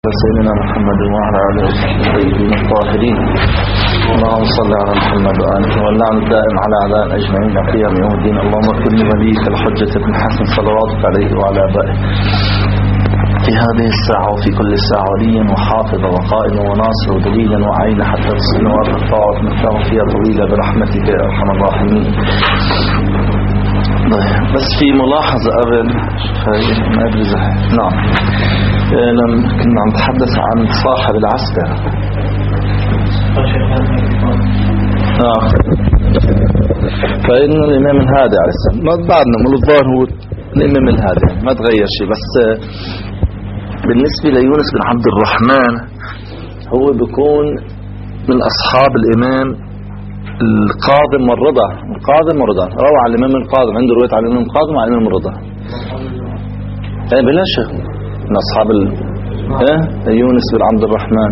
سيدنا محمد وعلى آله وصحبه الطيبين الطاهرين. اللهم صل على محمد وآله واللعن الدائم على أعداء أجمعين إلى قيام يوم الدين. اللهم اغفر لوليك الحجة بن حسن صلواتك عليه وعلى آبائه في هذه الساعة وفي كل ساعة وليا وحافظا وقائدا وناصر ودليلا وعينا حتى تصل وارض الطاعة مثله فيها طويلة برحمتك يا أرحم الراحمين. بس في ملاحظة قبل ما أدري نعم لما كنا عم نتحدث عن صاحب العسكر فإن الإمام الهادي عليه السلام ما بعدنا من الظاهر هو الإمام الهادي ما تغير شيء. بس بالنسبة ليونس بن عبد الرحمن هو بيكون من أصحاب الإمام القاضم والرضا. القاضم والرضا روى عن الإمام القاضم، عنده رواية عن الإمام القاضم وعن الإمام الرضا. بلا شك من أصحاب يونس بن عبد الرحمن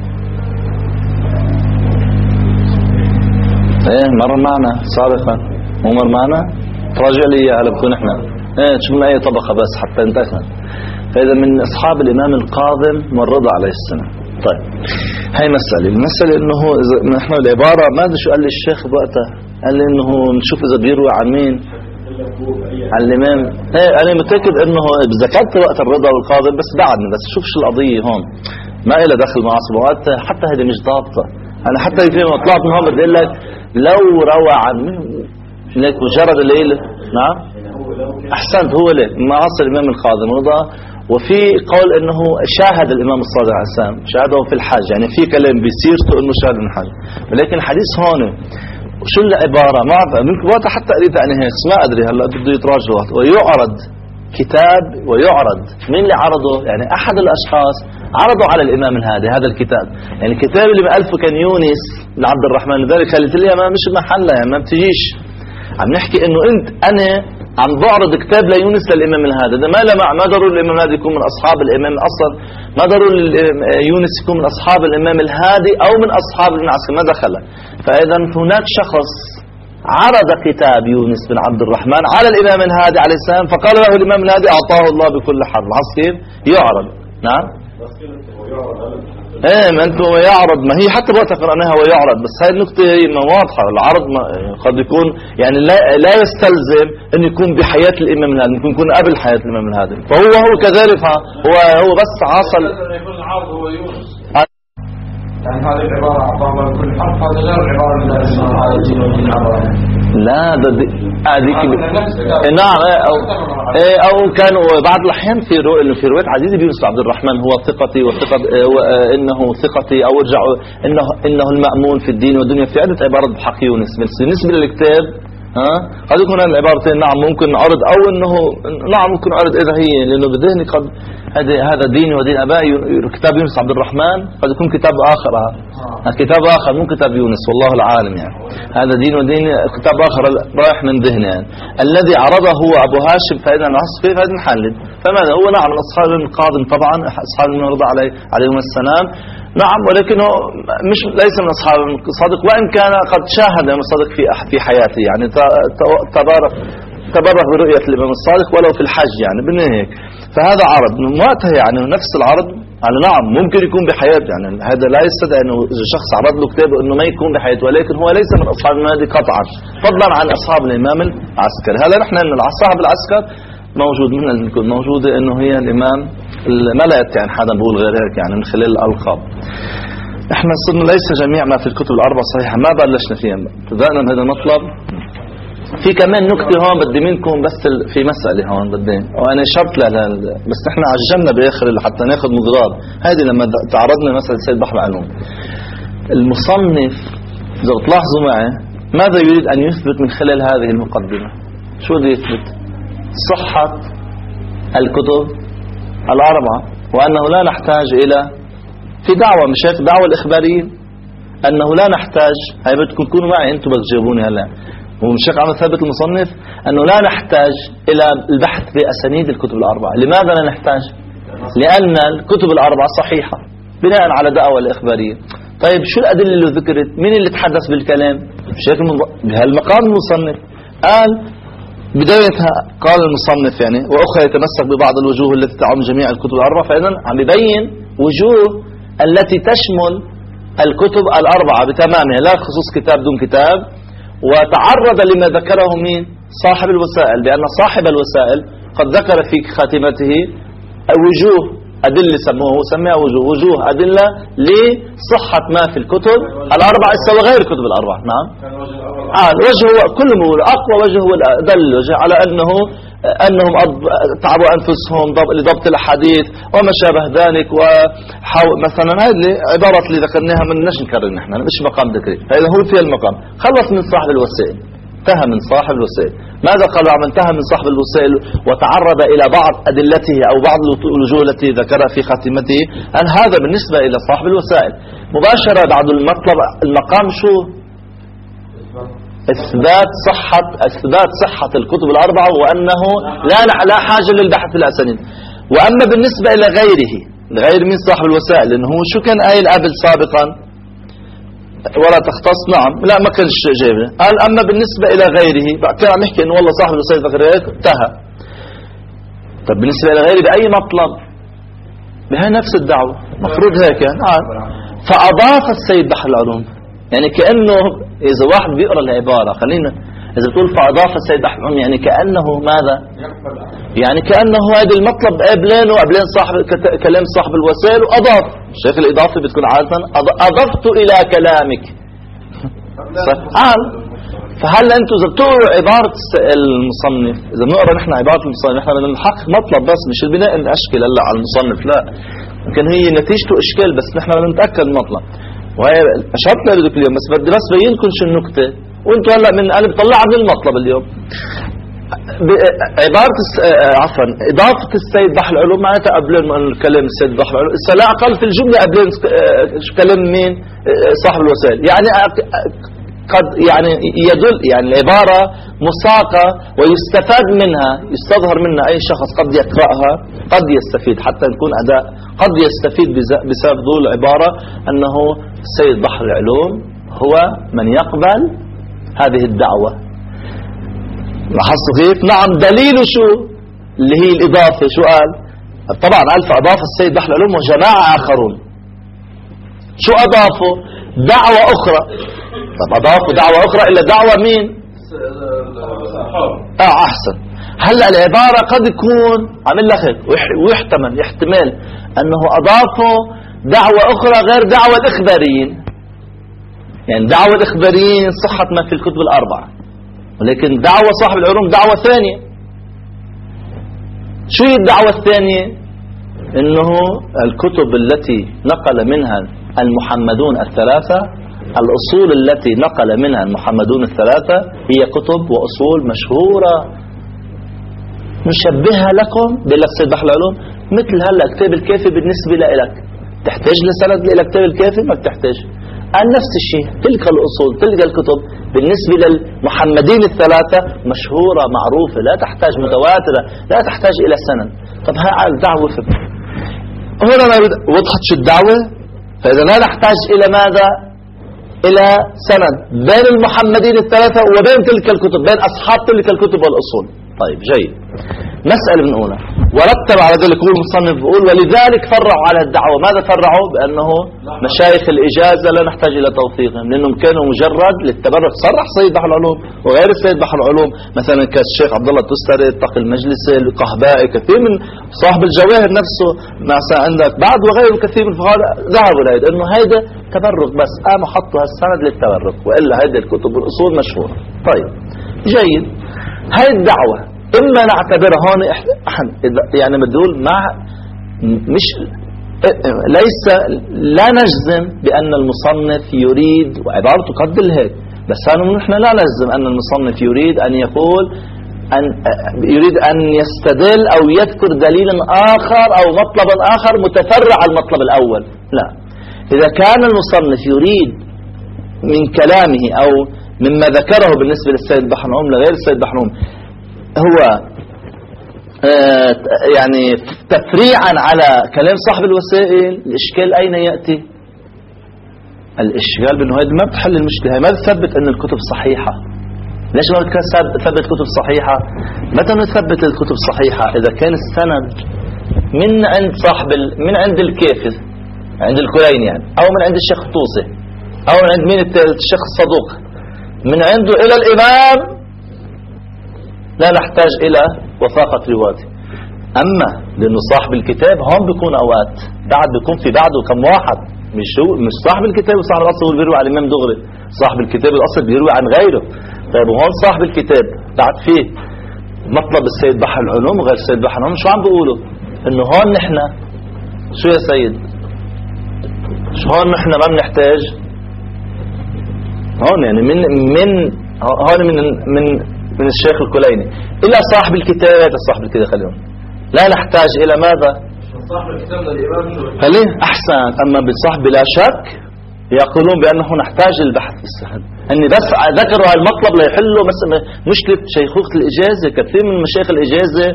مر معنا سابقا ومر معنا تراجع لي هلا بكون احنا تشوف لنا اي طبقة بس حتى انتهنا. فإذا من أصحاب الإمام القاضم والرضا عليه السلام. طيب هاي المسألة إنه نحن العبارة ما أدري شو قال لي الشيخ بوقتها، قال لي إنه نشوف إذا بيروي عن مين، عن الإمام. أنا متأكد إنه ذكرت وقت الرضا والقاضم بس بعدني بس شوف شو القضية هون ما إلى دخل مع صبوات حتى هذه مش ضابطة. أنا حتى لما طلعت من هون بدي لك لو روى عن لك مجرد الليلة نعم أحسنت هو ليه ما عصر الإمام القاضم والرضا. وفي قول انه شاهد الامام الصادق عليه السلام شاهده في الحج، يعني في كلام بيصيرته انه شاهد من الحج. ولكن الحديث هون شو العباره ما ممكن وقت حتى قريت انا هيك ما ادري هلا بده يتراجع ويعرض كتاب ويعرض مين اللي عرضه، يعني احد الاشخاص عرضوا على الامام الهادي هذا الكتاب. يعني الكتاب اللي مؤلفه كان يونس بن عبد الرحمن. لذلك قالت لي ما مش محلها يعني ما بتجيش عم نحكي انه انا عم بعرض كتاب ليونس للإمام الهادي. ده ما ضروري الإمام الهادي يكون من أصحاب الإمام أصلا، ما ضروري يونس يكون من أصحاب الإمام الهادي أو من أصحاب ابن عسكر ما دخله. فإذا هناك شخص عرض كتاب يونس بن عبد الرحمن على الإمام الهادي عليه السلام فقال له الإمام الهادي أعطاه الله بكل حرب. كيف يعرض؟ نعم ما انتم يعرض ما هي حتى وقت قرأناها ويعرض. بس هاي النقطة ما واضحة. العرض قد يكون يعني لا يستلزم أن يكون بحياة الإمام الهادي، ممكن يكون قبل حياة الإمام الهادي. فهو كذلك هو بس عاصل يكون العرض هو يونس. يعني هذه العبارة أعطاها بكل حرف هذا غير العبارة اللي اسمها على الجنوب لا هذيك نعم او كانوا بعض الاحيان في روايه عزيز بن يوسف عبد الرحمن هو ثقتي وثقه انه ثقتي او ارجعوا انه المأمون في الدين والدنيا. في عده عبارات بحق يونس بالنسبه للكتاب قد يكون هذه العبارتين نعم ممكن عرض او انه نعم ممكن عرض اذا هي لانه بذهني قد هذا ديني ودين ابائي. كتاب يونس عبد الرحمن قد يكون كتاب اخر كتاب اخر مو كتاب يونس والله العالم. يعني هذا دين ودين كتاب اخر رايح من ذهني يعني. الذي عرضه هو ابو هاشم فإذا نحص فيه فإذا نحلل. فماذا هو نعم من اصحاب القاضم طبعا اصحاب من رضا عليهم السلام نعم، ولكنه ليس من أصحاب الصادق وإن كان قد شاهد الإمام الصادق في حياته. يعني تبرك برؤية الإمام الصادق ولو في الحج يعني بالنهاية. فهذا عرض من وقتها يعني نفس العرض يعني نعم ممكن يكون بحياته. يعني هذا لا يستدعي أنه إذا شخص عرض له كتابه أنه ما يكون بحياته، ولكن هو ليس من أصحاب المهدي قطعا فضلا عن أصحاب الإمام العسكري. هلا نحن أن صاحب العسكر موجود من الكل موجودة أنه هي الإمام الملأت يعني حدا بقول غير هيك يعني من خلال الألقاب. احنا صرنا ليس جميع ما في الكتب الأربعة صحيحة ما بلشنا فيها بدأنا بهذا المطلب. في كمان نكتة هون بدي منكم بس في مسألة هون بدي وأنا شرط لها بس احنا عجلنا بآخر حتى ناخذ مضرار. هذه لما تعرضنا مسألة سيد بحر العلوم المصنف إذا تلاحظوا معي ماذا يريد أن يثبت من خلال هذه المقدمة؟ شو بده يثبت؟ صحة الكتب الأربعة وأنه لا نحتاج إلى في دعوة مش هيك دعوة الإخباريين أنه لا نحتاج. هاي بدكم تكونوا معي أنتم بتجاوبوني هلا. ومش هيك عم ثابت المصنف أنه لا نحتاج إلى البحث بأسانيد الكتب الأربعة. لماذا لا نحتاج؟ لأن الكتب الأربعة صحيحة بناء على دعوة الإخبارية. طيب شو الأدلة اللي ذكرت؟ مين اللي تحدث بالكلام؟ مش هيك بهالمقام المصنف قال بدايتها قال المصنف يعني وأخرى يتمسك ببعض الوجوه التي تعم جميع الكتب الأربعة. فإذا عم يبين وجوه التي تشمل الكتب الأربعة بتمامها لا خصوص كتاب دون كتاب. وتعرض لما ذكره من صاحب الوسائل بأن صاحب الوسائل قد ذكر في خاتمته وجوه أدلة سماها وجوه أدلة لصحة ما في الكتب الأربعة وغير الكتب الأربعة. نعم الوجه هو كل مقول أقوى وجه هو الأدل على أنهم تعبوا أنفسهم لضبط الأحاديث وما شابه ذلك. مثلا هذه عبارة اللي ذكرناها من نش نكرر نحن مش مقام ذكري. هذا هو في المقام خلص من صاحب الوسائل انتهى من صاحب الوسائل. ماذا قال عم انتهى من صاحب الوسائل وتعرض إلى بعض أدلته أو بعض الوجوه التي ذكرها في خاتمته. أن هذا بالنسبة إلى صاحب الوسائل مباشرة بعد المقام شو إثبات صحة الكتب الأربعة وأنه لا حاجة للبحث في الأسانيد. وأما بالنسبة إلى غير من صاحب الوسائل لأنه شو كان قايل قبل سابقا ولا تختص. نعم لا ما كانش جايبه. قال أما بالنسبة إلى غيره كان عم يحكي إنه والله صاحب الوسائل ذكر هيك انتهى. طب بالنسبة إلى غيره بأي مطلب بهي نفس الدعوة مفروض هيك. نعم فأضاف السيد بحر العلوم يعني كأنه إذا واحد بيقرأ العبارة خلينا إذا بتقول فأضاف السيد بحر العلوم يعني كأنه ماذا يعني كأنه هذا المطلب قبلين صاحب كلام صاحب الوسائل وأضاف. شايف الإضافة بتكون عادة أضفت إلى كلامك. فهل أنتم إذا بتقرأوا عبارة المصنف إذا بنقرأ نحن عبارة المصنف نحن من الحق مطلب بس مش البناء الأشكال هلا على المصنف لا يمكن هي نتيجته إشكال بس نحن بنتأكد المطلب. وهي أشرت لك اليوم بدي بس بينكم شو النكتة وانتم هلا من قلب طلعها من المطلب اليوم. عبارة عفوا إضافة السيد بحر العلوم معناتها قبل الكلام السيد بحر العلوم لا أقل في الجملة قبل كلام مين صاحب الوسائل يعني قد يعني يدل يعني العبارة مساقة ويستفاد منها يستظهر منها أي شخص قد يقرأها قد يستفيد حتى يكون أداء قد يستفيد بسبب ذو العبارة أنه السيد بحر العلوم هو من يقبل هذه الدعوة. لاحظتوا كيف؟ نعم دليل شو اللي هي الإضافة شو قال طبعا ألف أضاف السيد بحر العلوم وجماعة آخرون. شو أضافوا دعوة أخرى. طب أضافوا دعوة أخرى إلا دعوة مين أحسن. هلأ العبارة قد يكون عمل لك يحتمل أنه أضافوا دعوة أخرى غير دعوة الإخباريين يعني دعوة الإخباريين صحة ما في الكتب الأربعة ولكن دعوة صاحب العلوم دعوة ثانية. شو هي الدعوة الثانية إنه الكتب التي نقل منها المحمدون الثلاثة الأصول التي نقل منها المحمدون الثلاثة هي كتب وأصول مشهورة نشبهها لكم بلك سيد بحر العلوم مثل هلا كتاب الكافي بالنسبة لك تحتاج لسند إلى كتاب الكافي ما بتحتاج. نفس الشيء تلك الأصول تلك الكتب بالنسبة للمحمدين الثلاثة مشهورة معروفة لا تحتاج متواترة لا تحتاج إلى سند. طب هاي الدعوة هنا وضحت شو الدعوة. فإذا لا نحتاج إلى ماذا إلى سند بين المحمدين الثلاثة وبين تلك الكتب بين أصحاب تلك الكتب والأصول. طيب جيد. مسألة بنقولها ورتب على ذلك هو المصنف بيقول ولذلك فرعوا على الدعوة. ماذا فرعوا؟ بأنه مشايخ الإجازة لا نحتاج إلى توثيقهم لأنهم كانوا مجرد للتبرك. صرح سيد بحر العلوم وغير السيد بحر العلوم مثلا كالشيخ عبد الله التستري التقي المجلسي القهبائي كثير من صاحب الجواهر نفسه مع عندك بعد وغيره كثير من الفقهاء ذهبوا لهذا إنه هيدا تبرك بس قاموا حطوا هالسند للتبرك وإلا هيدا الكتب والأصول مشهورة. طيب جيد. هاي الدعوة إما نعتبرها هون يعني بدول مع مش ليس لا نجزم بأن المصنف يريد وعبارته قد هيك بس نحن لا نجزم أن المصنف يريد أن يقول يريد أن يستدل أو يذكر دليلا آخر أو مطلبا آخر متفرع عن المطلب الأول. لا إذا كان المصنف يريد من كلامه أو مما ذكره بالنسبة للسيد بحر العلوم لغير السيد بحر العلوم هو يعني تفريعا على كلام صاحب الوسائل الإشكال أين يأتي؟ الإشكال بأنه هذا ما بتحل المشكلة. ما بتثبت أن الكتب صحيحة ليش ما نثبت كتب صحيحة؟ متى نثبت الكتب الصحيحة؟ إذا كان السند من عند من عند الكافي عند الكليني يعني، أو من عند الشيخ الطوسي، أو من عند مين الشيخ الصدوق، من عنده إلى الإمام لا نحتاج إلى وثاقة روايته. أما لأنه صاحب الكتاب هون بيكون أوقات بعد بيكون في بعده كم واحد، مش صاحب الكتاب وصاحب الأصل هو بيروي على الإمام دغري، صاحب الكتاب الأصل بيروي عن غيره. طيب وهون صاحب الكتاب بعد فيه مطلب السيد بحر العلوم وغير السيد بحر العلوم. شو عم بيقولوا؟ إنه هون نحن شو يا سيد؟ شو هون نحن ما بنحتاج؟ هون يعني من الشيخ الكليني إلى صاحب الكتاب، صاحب الكتاب خليهم لا نحتاج إلى ماذا؟ صاحب الكتاب للإمام شو؟ خليه أحسن. أما بالصاحب بلا شك يقولون بأنه نحتاج البحث في السند. أني بس ذكروا هالمطلب ليحلوا مثلا مشكلة شيخوخة الإجازة. كثير من مشايخ الإجازة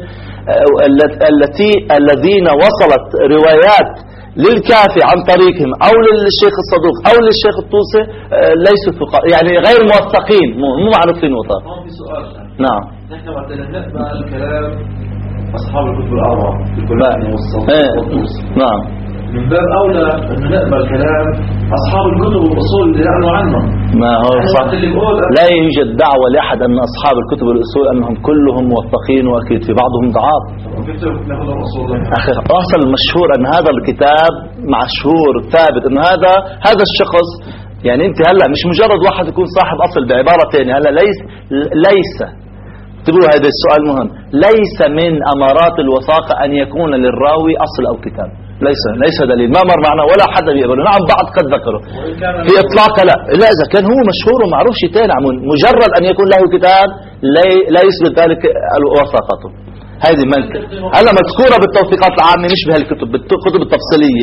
الذين وصلت روايات للكافي عن طريقهم أو للشيخ الصدوق أو للشيخ الطوسي ليسوا ثقات، يعني غير موثقين، مو معروفين وثاق. في سؤال نعم. نحن بدنا نقبل الكلام أصحاب الكتب الأربعة الكليني والصدوق والطوسي. نعم. من باب أولى أن نقبل كلام أصحاب الكتب والأصول اللي نعلم عنهم. ما هو صح. لا يوجد دعوة لأحد أن أصحاب الكتب والأصول أنهم كلهم موثقين، وأكيد في بعضهم ضعاف. أخي أصل المشهور أن هذا الكتاب مشهور ثابت أن هذا الشخص، يعني أنت هلا مش مجرد واحد يكون صاحب أصل بعبارة ثانية. هلا ليس تقول هذا السؤال مهم، ليس من أمارات الوثاقة أن يكون للراوي أصل أو كتاب. ليس دليل، ما مر معنا ولا حدا بيقبله. نعم بعض قد ذكره في إطلاق، لا إذا كان هو مشهور ومعروف شيء ثاني. مجرد أن يكون له كتاب لا يثبت ذلك وثاقته. هذه هلا مذكورة بالتوثيقات العامة مش بهالكتب، بالكتب التفصيلية.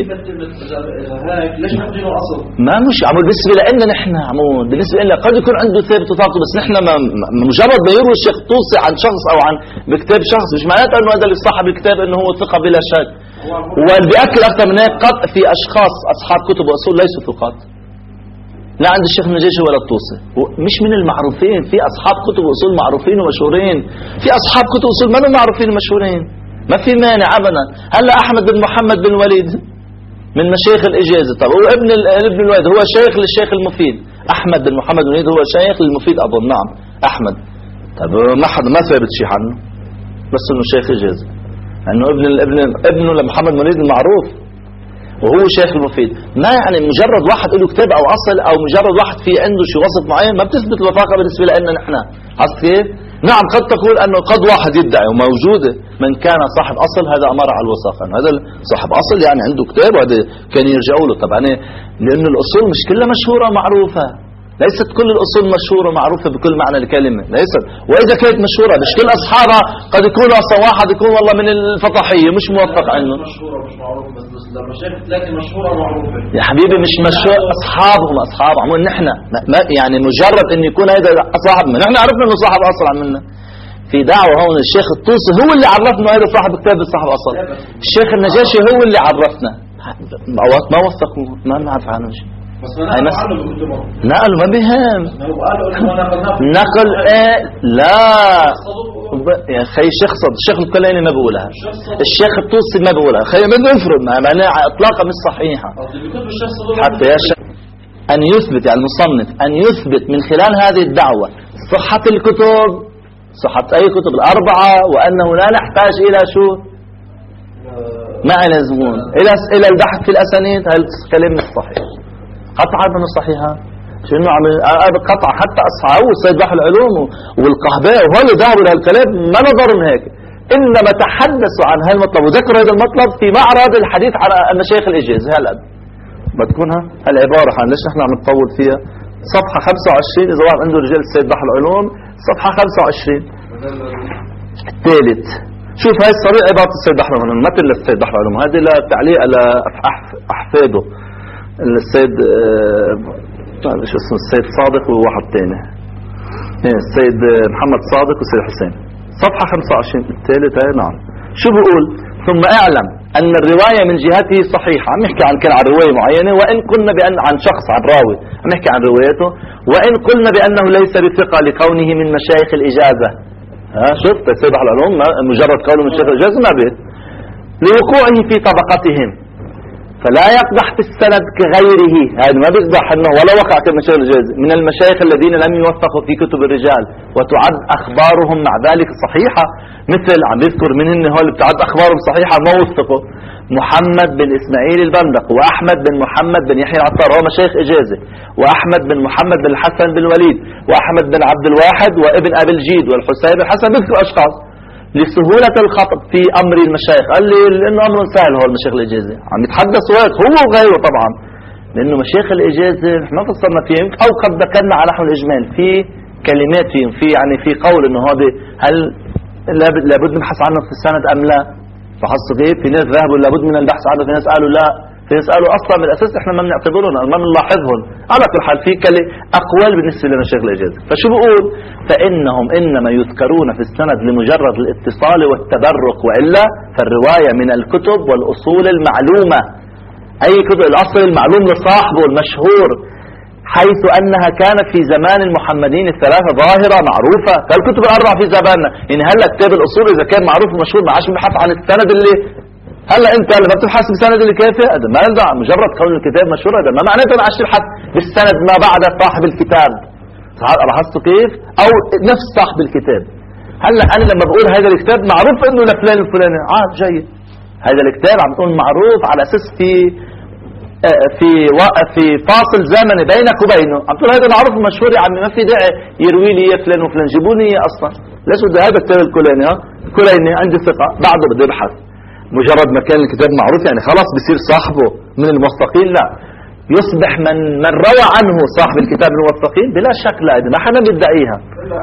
ما مش بالنسبة لنا نحن بالنسبة لنا قد يكون عنده ثابت وثابته، بس نحن مجرد ما يروي الشيخ طوسي عن شخص أو عن بكتاب شخص مش معناته أنه هذا اللي صاحب الكتاب أنه هو ثقة بلا شك. واللي بيأكل أكثر من هيك قد في أشخاص أصحاب كتب وأصول ليسوا ثقات، لا عند الشيخ النجاشي ولا الطوسي، مش من المعروفين. في أصحاب كتب وأصول معروفين ومشهورين، في أصحاب كتب وأصول ما هم معروفين ومشهورين، ما في مانع أبدا. هلا أحمد بن محمد بن وليد من مشايخ الإجازة. طب هو ابن الوليد هو شيخ للشيخ المفيد. أحمد بن محمد بن وليد هو شيخ للمفيد أظن. نعم أحمد. طب ما ثابت شيء عنه، بس إنه شيخ إجازة، إنه ابنه لمحمد بن وليد المعروف وهو شيخ المفيد. ما يعني مجرد واحد له كتاب أو أصل أو مجرد واحد في عنده شيء وصف معين ما بتثبت الوثاقة بالنسبة لنا نحن. عرفت كيف؟ نعم قد تقول أنه قد واحد يدعي وموجودة من كان صاحب أصل هذا أمر على الوثاقة، هذا صاحب أصل يعني عنده كتاب وهذا كان يرجعوا له. طبعا لأن الأصول مش كلها مشهورة معروفة، ليست كل الأصول مشهورة معروفة بكل معنى الكلمة، ليست. وإذا كانت مشهورة مش كل أصحابها، قد يكون أصلا واحد يكون والله من الفطحية مش موثق عنه. مشهورة مش معروفة، بس لما شافت لكن مشهورة معروفة يا حبيبي مش مشهور. أصحابهم أصحاب عمون نحن يعني مجرد إن يكون هذا صاحبنا نحن عرفنا إنه صاحب أصل عملنا. في دعوة هون الشيخ الطوسي هو اللي عرفنا هذا صاحب كتاب صاحب أصل. الشيخ النجاشي هو اللي عرفنا، ما وثقوا ما نعرف عنه شيء. نقل ما بهم نقل لا يا اخي الشيخ الكليني ما بقولها، الشيخ الطوسي ما بقولها. خي ما بنفرض معناها اطلاقا مش صحيحه. حتى يا شيخ ان يثبت يعني المصنف ان يثبت من خلال هذه الدعوه صحه الكتب، صحه اي كتب الاربعه، وانه لا نحتاج الى شو ما يلزمون الى البحث في الاسانيد. هذا الكلام مش صحيح قطعا من الصحيحة. شنو عم قطع حتى أصحابه السيد بحر العلوم والقهباء وهو دعوا لهالكلام ما نظروا هيك، إنما تحدثوا عن هالمطلب وذكروا هذا المطلب في معرض الحديث عن مشايخ الإجازة. هالقد بتكونها العبارة ليش نحن عم نطول فيها. صفحة 25 إذا واحد عنده رجال السيد بحر العلوم صفحة 25 الثالث. شوف هاي الصريح عبارة السيد بحر العلوم مثل السيد بحر العلوم، هذه لتعليق على أحفاده السيد شو اسمه السيد صادق وواحد تاني السيد محمد صادق والسيد حسين. صفحة 25 الثالث هاي. نعم شو بقول؟ ثم اعلم أن الرواية من جهته صحيحة. عم يحكي عن كان عن رواية معينة وإن كنا بأن عن شخص عن راوي عم يحكي عن روايته، وإن قلنا بأنه ليس بثقة لكونه من مشايخ الإجازة، شفت سيد العلوم مجرد قوله من مشايخ الإجازة ما به، لوقوعه في طبقتهم فلا يقدح في السند كغيره. هذا ما بيقدح انه ولا وقع كمشايخ الإجازة من المشايخ الذين لم يوثقوا في كتب الرجال وتعد أخبارهم مع ذلك صحيحة، مثل عم يذكر منهن هو اللي بتعد أخبارهم صحيحة ما وثقوا محمد بن إسماعيل البندق وأحمد بن محمد بن يحيى العطار، هو مشايخ إجازة، وأحمد بن محمد بن الحسن بن الوليد وأحمد بن عبد الواحد وابن أبي الجيد والحسين بن الحسن، بذكر أشخاص لسهولة الخطب في أمر المشايخ. قال لي لأنه أمر سهل هو المشايخ الإجازة، عم يتحدث وقت هو وغيره طبعا، لأنه مشايخ الإجازة ما فصلنا فيهم أو قد ذكرنا على نحو الإجمال في كلمات فيهم، في يعني في قول إنه هذا هل لابد من البحث عنه في السند أم لا؟ فحصوا كيف في ناس ذهبوا لابد من البحث عنه، في ناس قالوا لا، في ناس قالوا أصلا من الأساس إحنا ما بنعتبرهم ما بنلاحظهم. على كل حال في أقوال بالنسبة لمشايخ الإجازة. فشو بقول؟ فإنهم إنما يذكرون في السند لمجرد الاتصال والتبرك، وإلا فالرواية من الكتب والأصول المعلومة، أي كتب الأصل المعلوم لصاحبه المشهور، حيث أنها كانت في زمان المحمدين الثلاثة ظاهرة معروفة كالكتب الأربعة في زماننا. يعني هلا كتاب الأصول إذا كان معروف ومشهور ما عادش بنبحث عن السند اللي هلا أنت لما بتبحث بالسند اللي كافي، هذا ما يلزم مجرد كون الكتاب مشهور، هذا ما معناته ما عادش تبحث بالسند ما بعد صاحب الكتاب. لاحظتوا كيف؟ أو نفس صاحب الكتاب. هلا أنا لما بقول هذا الكتاب معروف إنه لفلان الفلاني، جيد، هذا الكتاب عم تقول معروف على أساس في فاصل زمني بينك وبينه، عم تقول هذا معروف ومشهور يا عمي، ما في داعي يروي لي فلان وفلان، جيبوني اصلا ليش بده هذا الكتاب الكليني، كليني عندي ثقه، بعده بده يبحث. مجرد ما كان الكتاب معروف يعني خلاص بصير صاحبه من الموثقين؟ لا، يصبح من روى عنه صاحب الكتاب من الموثقين بلا شك. لا، ما حدا بيدعيها،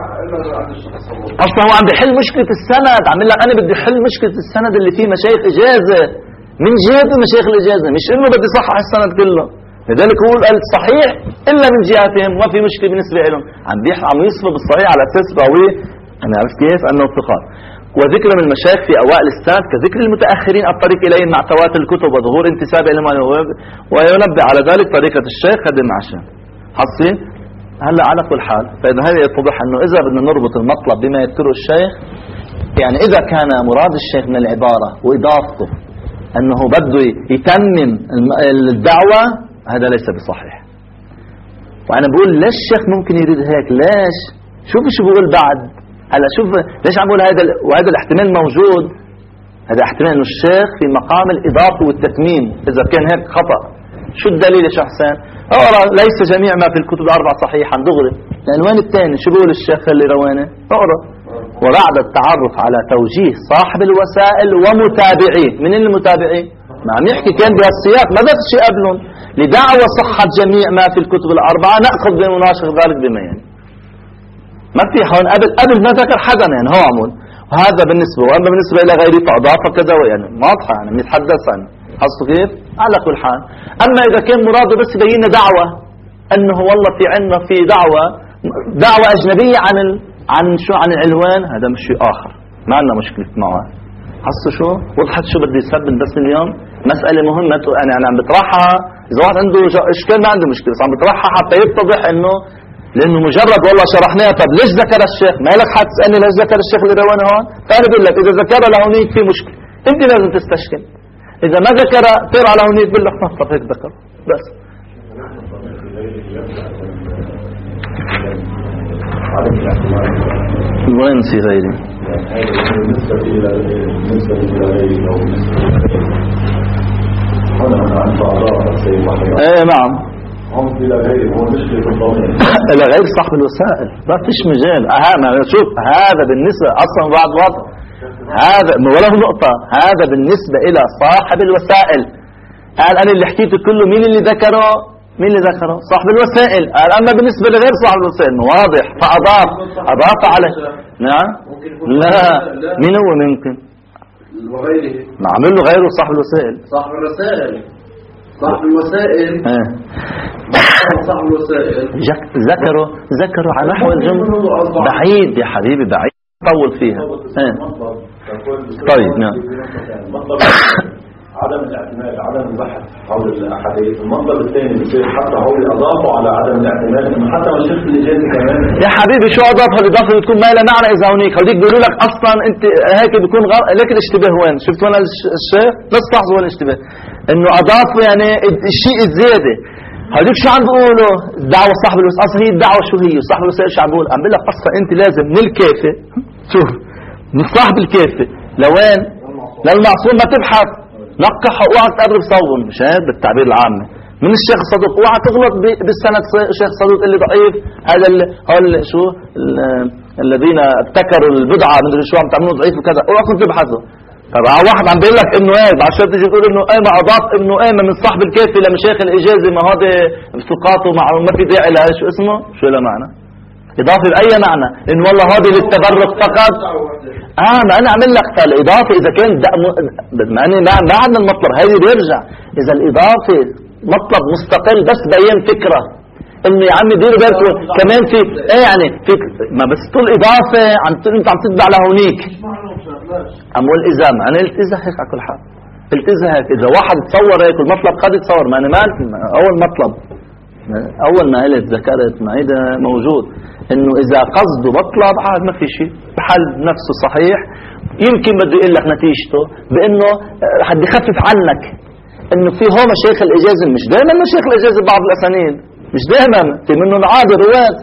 اصلا هو عم بيحل مشكله السند. عم لك انا بدي احل مشكله السند اللي فيه مشايخ اجازه من جهة مشايخ الإجازة، مش إنه بدي صحح السند كله. لذلك هو قال صحيح إلا من جهتهم، ما في مشكلة بالنسبة لهم. عم يصفوا بالصحيح على أساس راويه أنا عرفت كيف أنه ثقات. وذكر من المشايخ في أوائل السند كذكر المتأخرين الطريق إليهم مع تواتر الكتب وظهور انتساب إليهم، وينبه على ذلك طريقة الشيخ خدم عشان حصين. هلا على كل حال فإذا هذا يتضح أنه إذا بدنا نربط المطلب بما يذكره الشيخ، يعني إذا كان مراد الشيخ من العبارة وإضافته أنه بده يتمم الدعوة، هذا ليس بصحيح. وأنا بقول ليش الشيخ ممكن يريد هيك؟ ليش؟ شوف شو بقول بعد. هلا شوف ليش عم بقول هذا، وهذا الاحتمال موجود. هذا احتمال إنه الشيخ في مقام الإضافة والتتميم، إذا كان هيك خطأ. شو الدليل يا شيخ حسين؟ اقرأ ليس جميع ما في الكتب الأربعة صحيحا دغري. العنوان الثاني شو بقول الشيخ اللي روانه؟ اقرأ. وبعد التعرف على توجيه صاحب الوسائل ومتابعيه. من المتابعين؟ ما عم يحكي كان بهالسياق، ما ذكر شيء قبلهم. لدعوى صحة جميع ما في الكتب الأربعة نأخذ بمناشق ذلك بما يعني ما في هون قبل ما ذكر حدا، يعني هو عمول. وهذا بالنسبة، وأما بالنسبة إلى غيره فأضافة كذا، يعني واضحة يعني بنتحدث عنه. حصوا كيف؟ على كل حال. أما إذا كان مراده بس يبين دعوة أنه والله في عندنا في دعوة أجنبية عن العنوان، هذا مش شيء آخر، ما عندنا مشكلة معه. حسوا شو وضحت شو بدي يثبت بس اليوم مسألة مهمة. أنا عم بطرحها، إذا واحد عنده إشكال ما عنده مشكلة، بس عم بطرحها حتى يتضح إنه لأنه مجرد والله شرحناها. طب ليش ذكر الشيخ؟ ما لك حد تسألني ليش ذكر الشيخ اللي روانه هون؟ فأنا بقول لك إذا ذكر لهونيك في مشكلة، أنت لازم تستشكل. إذا ما ذكر طير على هونيك بقول لك طب هيك ذكر بس. وين في غيري؟ ايه نعم. الى غير صاحب الوسائل ما فيش مجال. شوف هذا بالنسبة اصلا بعد وضع هذا ولا نقطة. هذا بالنسبة الى صاحب الوسائل. قال انا اللي حكيته كله مين اللي ذكره؟ صاحب الوسائل. أما بالنسبة لغير صاحب الوسائل واضح، فأضاف عليه. نعم لا مين هو ممكن وغيره ما عمل له غيره صاحب الوسائل. صاحب الوسائل ذكروا على نحو الجمل بعيد يا حبيبي، بعيد طول فيها. طيب نعم. عدم الاعتماد، عدم البحث حول الاحاديث. المطلب الثاني بصير حتى هو اضافوا على عدم الاعتماد انه حتى لو شفت الاجازه كمان. يا حبيبي شو اضافها؟ الاضافه بتكون ما لها معنى اذا هونيك هوديك بيقولوا لك اصلا انت هيك بيكون ليك الاشتباه وين؟ شفت وين الشيخ؟ بس لاحظوا وين الاشتباه؟ انه اضافوا يعني الشيء الزياده. هذيك شو عم بيقولوا؟ الدعوه صاحب الوسائل. اصلا هي الدعوه شو هي؟ صاحب الوسائل شو عم بيقول؟ عم بقول لك اصلا انت لازم من الكافه، شوف، من صاحب الكافه لوين؟ للمعصوم ما تبحث، نقح اوعى تقرب صوم، مش هيك بالتعبير العامي. من الشيخ صدوق اوعى تغلط بالسند الشيخ صدوق اللي ضعيف. هذا شو الذين ابتكروا البدعه من شو عم تعملوا ضعيف وكذا، اوعى كنت تبحثوا. طب واحد عم بيقول لك انه ايه عشان تيجي تقول انه ايه ما اضاف انه ايه من صاحب الكافي لمشايخ الاجازه، ما هذا ثقاته مع ما في داعي لها، شو اسمه؟ شو له معنى؟ اضافه باي معنى؟ انه والله هذه للتبرك فقط. ما انا اعمل لك الاضافه اذا كان ما عندنا المطلب هذه بيرجع. اذا الاضافه مطلب مستقل بس بيان فكره انه يا عمي ديروا بالكم كمان في ايه يعني في ما بس تقول اضافه انت عم تتبع لهونيك. أقول إذا ما أنا قلت إذا هيك على كل حال، قلت إذا هيك إذا واحد تصور هيك المطلب قد يتصور، ما أنا مالك أول مطلب أول ما قلت ذكرت ما هيدا موجود إنه إذا قصده مطلب عاد ما في شيء بحل نفسه صحيح. يمكن بده يقول لك نتيجته بإنه حد يخفف عنك إنه في هو مشايخ الإجازة، مش دائما مشايخ الإجازة بعض الأسانيد، مش دائما في منه عادي روايات.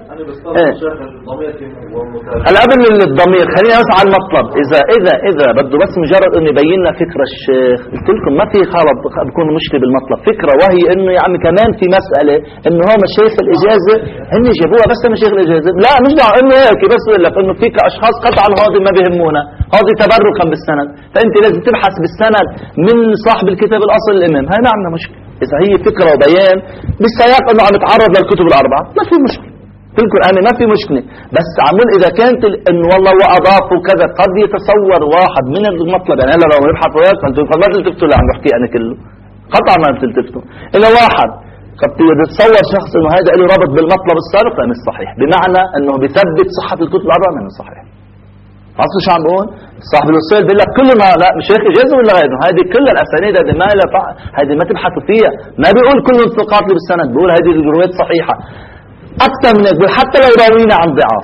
هلا قبل الضمير خلينا بس على المطلب. اذا بده بس مجرد انه يبين لنا فكره الشيخ، قلت لكم ما في خلط بكون مشكله بالمطلب، فكره وهي انه يا عمي كمان في مساله انه هو مشايخ الاجازه هن جابوها بس مشايخ الاجازه، لا مش دعوه انه هيك بس يقول لك انه فيك اشخاص قطعا هذه ما بيهمونا، هذه تبركا بالسند، فانت لازم تبحث بالسند من صاحب الكتاب الاصل الامام. هاي ما عندنا مشكله اذا هي فكره وبيان بالسياق انه عم يتعرض للكتب الاربعه، ما في مشكله. تلكم أنا ما في مشكلة، بس عمول إذا كانت إنه والله وأضافوا كذا قد يتصور واحد من المطلب. يعني هلا لو يبحث وياك أنتم ما تلتفتوا اللي عم بحكي أنا كله، قطعا ما بتلتفتوا إلا واحد قد يتصور شخص إنه هذا له ربط بالمطلب السابق، لا مش صحيح، بمعنى إنه بيثبت صحة الكتب الأربعة مش صحيح. عرفتوا شو عم بقول؟ صاحب الوسائل بيقول لك كله ما لا مش هيك إجازة ولا غيره، هذه كل الأسانيد هذه ما لها هذه ما تبحثوا فيها، ما بيقول كل الثقات اللي بالسند، بيقول هذه الروايات صحيحة. أكثر من يقول حتى لو راوينا عن ضعاف،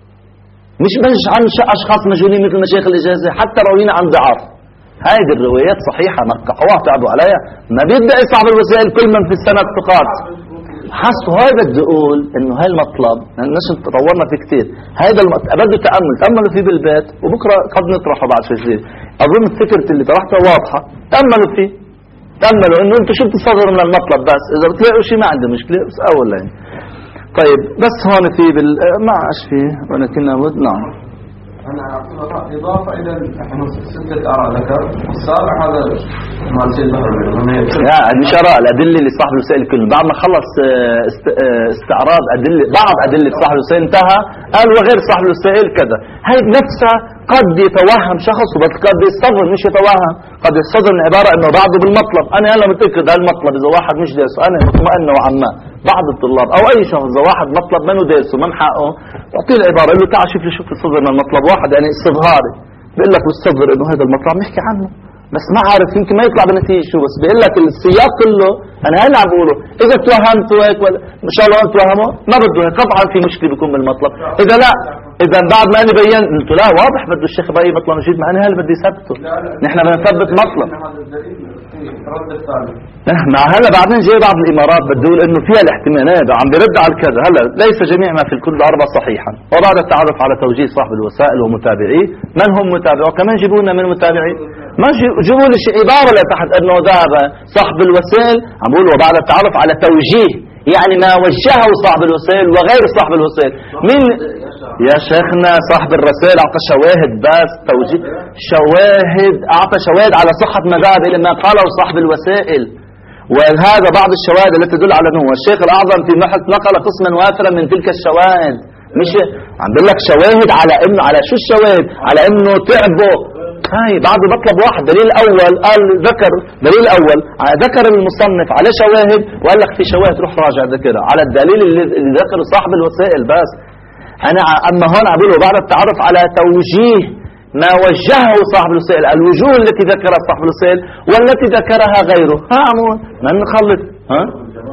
مش عن أشخاص مجهولين مثل مشايخ الإجازة، حتى راوينا عن ضعاف، هذه الروايات صحيحة نقحوها تعبوا عليها. ما بيدعي صاحب الوسائل كل من في السنة ثقات. حسوا هاي بدي أقول إنه هاي المطلب الناس تطورنا فيه كتير، هذا بده تأملوا فيه بالبيت، وبكرة قد نطرحه بعد شيء. أظن الفكرة اللي طرحتها واضحة، تأملوا فيه، تأملوا إنه أنتم شو بتصدروا من المطلب، بس إذا بتلاقوا شيء ما عنده مشكلة بس أول يعني. طيب بس هون في ما عاش فيه ولكن لابد. نعم أنا أعطي إضافة إلى إحنا 6 آراء ذكر، والسابع هذا ما نسيت بحر لا مش آراء، الأدلة اللي صاحب الوسائل كلهم بعد ما خلص استعراض أدلة بعض أدلة صاحب الوسائل انتهى قال وغير صاحب الوسائل كذا. هاي نفسها قد يتوهم شخص وقد يستظن مش يتوهم، قد يستظن عبارة إنه بعده بالمطلب. أنا هلا متأكد هالمطلب إذا واحد مش دارسه أنا مطمئن نوعا ما، بعض الطلاب أو أي شخص إذا واحد مطلب منه دارسه من حقه تعطيه العبارة قال له تعال شوف لي شو بتصدر من المطلب. واحد يعني استظهاري بيقول لك بتصدر إنه هذا المطلب نحكي عنه بس ما عارف يمكن ما يطلع بنتيجة شو، بس بيقول لك السياق كله. أنا هلا عم بقوله إذا توهمتوا هيك ولا إن شاء الله توهموا ما بده هيك، طبعا في مشكلة بيكون بالمطلب. إذا لا إذا بعد ما أنا بيّن قلت لا واضح بده الشيخ بأي مطلب نجيب، ما أنا هلا بدي ثبته، نحن بدنا نثبت مطلب. مع هلا بعدين جاي بعض الإمارات بده يقول إنه فيها الاحتمالات عم بيرد على كذا. هلا ليس جميع ما في الكتب الأربعة صحيحا، وبعد التعرف على توجيه صاحب الوسائل ومتابعيه من هم متابعوا كمان جيبوا لنا من متابعيه، ما جيبوا لي شيء عبارة لتحت إنه ذهب صاحب الوسائل. عم بقول وبعد التعرف على توجيه يعني ما وجهه صاحب الوسائل وغير صاحب الوسائل. مين يا شيخنا صاحب الرسائل أعطى شواهد بس توجيه شواهد، أعطى شواهد على صحة مذهب إلى ما قاله صاحب الوسائل، وهذا بعض الشواهد التي تدل على أنه الشيخ الأعظم في بحث نقل قسما وافرا من تلك الشواهد. مش عم بقول لك شواهد على إنه على شو الشواهد؟ على إنه تعبوا. هاي بعد بطلب واحد دليل أول قال ذكر دليل أول ذكر المصنف على شواهد وقال لك في شواهد روح راجع ذكرها على الدليل اللي ذكره صاحب الوسائل. بس أنا أما هون أقوله بعد التعرف على توجيه ما وجهه صاحب الوسائل، الوجوه التي ذكرها صاحب الوسائل والتي ذكرها غيره. ها عمون ما نخلط. ها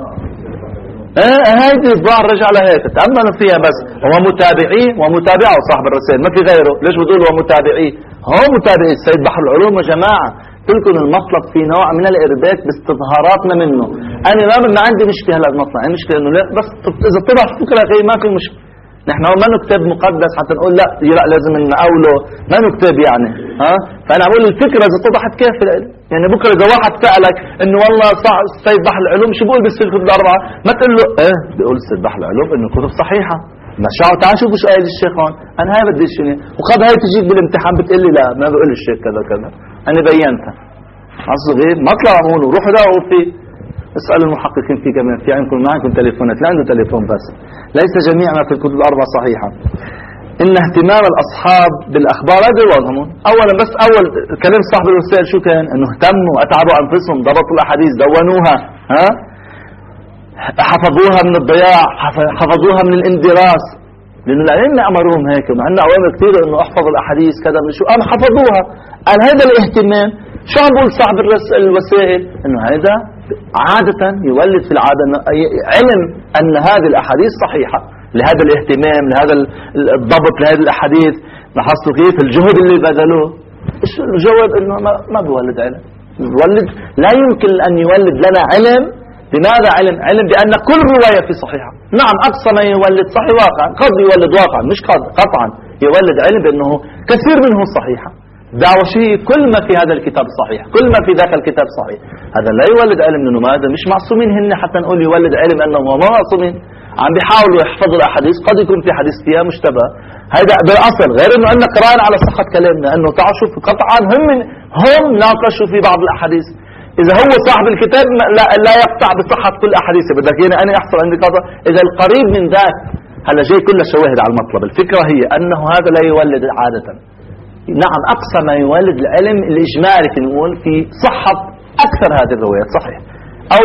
هيدي الظاهر رجع لهيك تأمنوا فيها. بس هو متابعيه ومتابعه صاحب الرسائل ما في غيره. ليش بتقول هو متابعيه؟ هو متابعي السيد بحر العلوم. يا جماعة تلكن المطلب في نوع من الإرباك باستظهاراتنا منه. أنا ما عندي مشكلة هلا المطلب، عندي مشكلة إنه لا بس إذا طلع فكرة غير ما في مشكلة. نحن ما نكتب مقدس حتى نقول لا لازم نقوله، ما نكتب يعني. فأنا أقول الفكرة إذا اتضحت كيف يعني بكرة إذا واحد سألك إنه والله السيد بحر العلوم شو بقول بالكتب الأربعة، ما تقول له بيقول السيد بحر العلوم إنه الكتب صحيحة. مشاو تعال شوفوا شو قايل الشيخ هون. أنا هاي بدي شنو وقد هاي تجيك بالامتحان بتقول لي لا ما بقول الشيخ كذا كذا، أنا بينتها. عصر غير ما طلع عمونه روحوا داوروا فيه. اسألوا المحققين فيه كمان في عندكم معكم تليفونات، لا عنده تليفون بس. ليس جميع ما في الكتب الأربعة صحيحة. إن اهتمام الأصحاب بالأخبار هذا واضحون. أولا بس أول كلام صاحب الوسائل شو كان؟ إنه اهتموا أتعبوا أنفسهم ضبطوا الأحاديث دونوها حفظوها من الضياع حفظوها من الاندراس، لأنه الأئمة أمروهم هيك وعندنا أوامر كثير إنه احفظوا الأحاديث كذا من شو حفظوها. قال هذا الاهتمام شو عم بقول صاحب الوسائل؟ إنه هذا عادة يولد في العادة علم أن هذه الأحاديث صحيحة. لهذا الاهتمام لهذا الضبط لهذه الأحاديث لاحظتوا كيف الجهد اللي بذلوه. الجواب إنه ما بيولد علم. بيولد لا يمكن أن يولد لنا علم. لماذا علم؟ علم بأن كل رواية في صحيحة. نعم أقصى ما يولد صحيح واقعا، قد يولد واقعا مش قطعا يولد علم بأنه كثير منه صحيحة. دعوة شيء كل ما في هذا الكتاب صحيح، كل ما في ذاك الكتاب صحيح. هذا لا يولد علم لأنه ماذا مش معصومين هن حتى نقول يولد علم أنهم ما معصومين. عم بيحاولوا يحفظوا الأحاديث، قد يكون في حديث فيها مشتبه. هذا بالأصل غير أنه أننا قرأنا على صحة كلامنا أنه تعالوا شوفوا قطعا هم ناقشوا في بعض الأحاديث. إذا هو صاحب الكتاب لا يقطع بصحة كل أحاديثه، بدك أنا أحصل عندي قطع. إذا القريب من ذاك هلا جاي كل شواهد على المطلب. الفكرة هي أنه هذا لا يولد عادة. نعم أقصى ما يولد العلم الإجمالي في نقول في صحة أكثر هذه الروايات صحيح أو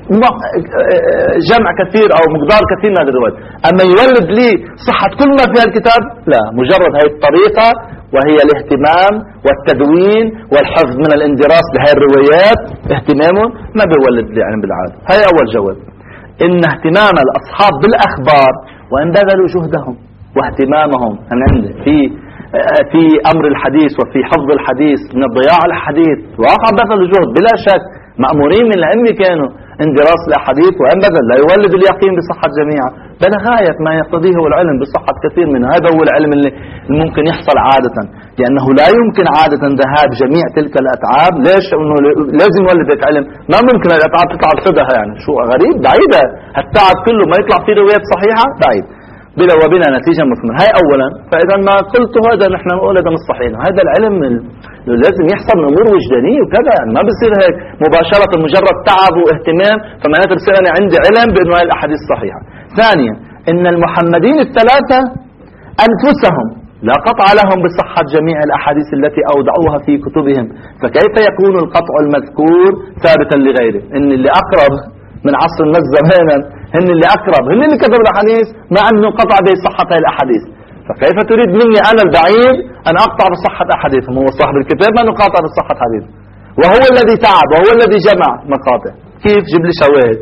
جمع كثير أو مقدار كثير من هذه الروايات. أما يولد لي صحة كل ما في الكتاب لا، مجرد هذه الطريقة وهي الاهتمام والتدوين والحفظ من الاندراس لهذه الروايات اهتمامهم ما بيولد لي علم بالعادة. هاي أول جواب. إن اهتمام الأصحاب بالأخبار وإن بذلوا جهدهم واهتمامهم في أمر الحديث وفي حفظ الحديث من الضياع الحديث واقع بذلوا جهد بلا شك مأمورين من العلم كانوا اندراس الأحاديث وإن بذل لا يولد اليقين بصحة جميعا بل غاية ما يقتضيه العلم بصحة كثير منه. هذا هو العلم اللي ممكن يحصل عادة، لأنه لا يمكن عادة ذهاب جميع تلك الأتعاب. ليش؟ إنه لازم يولد علم. ما ممكن الأتعاب تطلع بصدها يعني شو غريب بعيدة. التعب كله ما يطلع فيه روايات صحيحة بعيد بلا وبلا نتيجة مثمرة. هاي أولا. فإذا ما قلت هذا نحن نقول هذا مش صحيح. هذا العلم لازم يحصل من أمور وجدانية وكذا يعني ما بصير هيك مباشرة مجرد تعب واهتمام فمعناته بصير أنا عندي علم بأنه هاي الأحاديث صحيحة. ثانيا إن المحمدين الثلاثة أنفسهم لا قطع لهم بصحة جميع الأحاديث التي أودعوها في كتبهم، فكيف يكون القطع المذكور ثابتا لغيره؟ إن اللي أقرب من عصر الناس زمانا هن اللي أقرب هن اللي كتبوا الأحاديث مع أنه قطع بصحة هذه الأحاديث. فكيف تريد مني أنا البعيد أن أقطع بصحة أحاديثهم؟ هو صاحب الكتاب ما نقاطع بصحة حديث وهو الذي تعب وهو الذي جمع مقاطع. كيف؟ جيب لي شواهد.